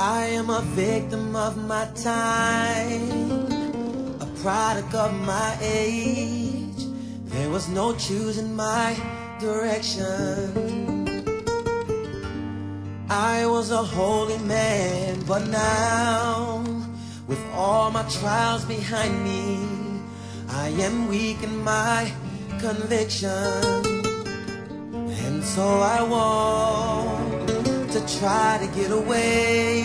I am a victim of my time, a product of my age. There was no choosing my direction. I was a holy man, but now, with all my trials behind me, I am weak in my conviction. And so I want to try to get away,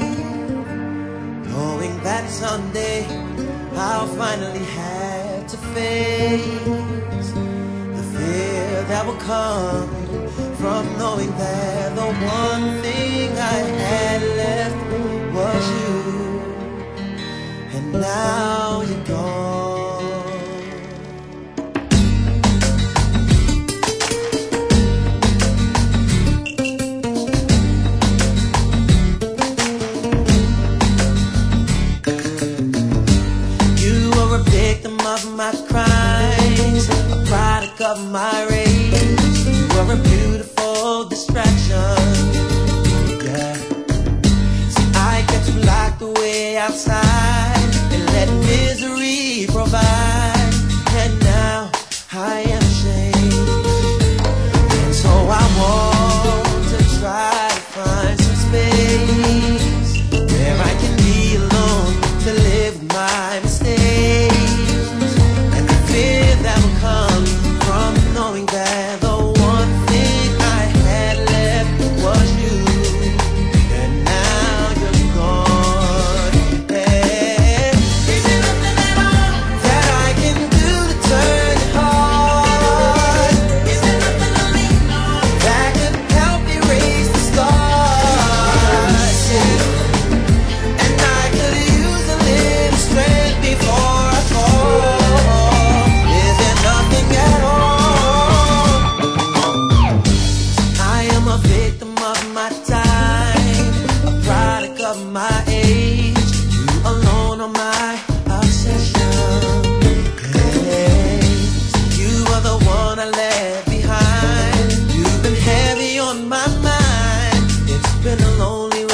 knowing that someday I'll finally have to face the fear that will come from knowing that the one thing I had left was you, and now you're gone. Of my crimes, a product of my rage. You are a beautiful distraction. Yeah. See, I kept you locked away outside and let misery provide. And now I am ashamed. And so I want to try to find some space where I can be alone to live with my mistakes. That will come from knowing that the one thing I had left was you, and now you're gone. Hey, is there nothing at all that I can do to turn your heart? Is there nothing to lean on that could help erase the scars? Yeah. And I could use a little strength before I fall. Of my age, you alone are my obsession. Yes, you are the one I left behind. You've been heavy on my mind. It's been a lonely